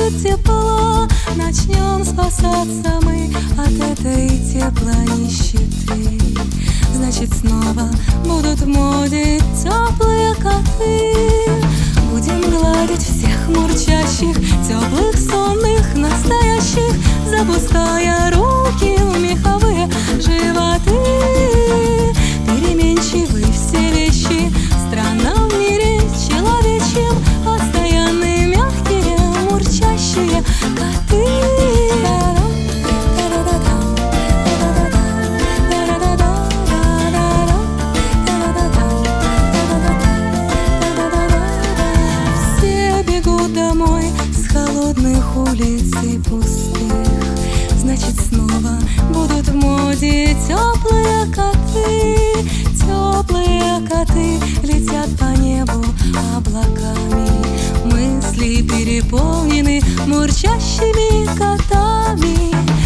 будет тепло. Начнем спасаться мы от этой теплой нищеты. Значит, снова будут в моде теплые коты. Будем гладить всех мурчащих, теплых, сонных, настоящих, запуская руки в меховые животы. Переменчивы все вещи, страна в мире человечьем, постоянные, мягкие, мурчащие коты. Холодных улиц и пустых, значит, снова будут в моде теплые коты. Теплые коты летят по небу облаками, мысли переполнены мурчащими котами.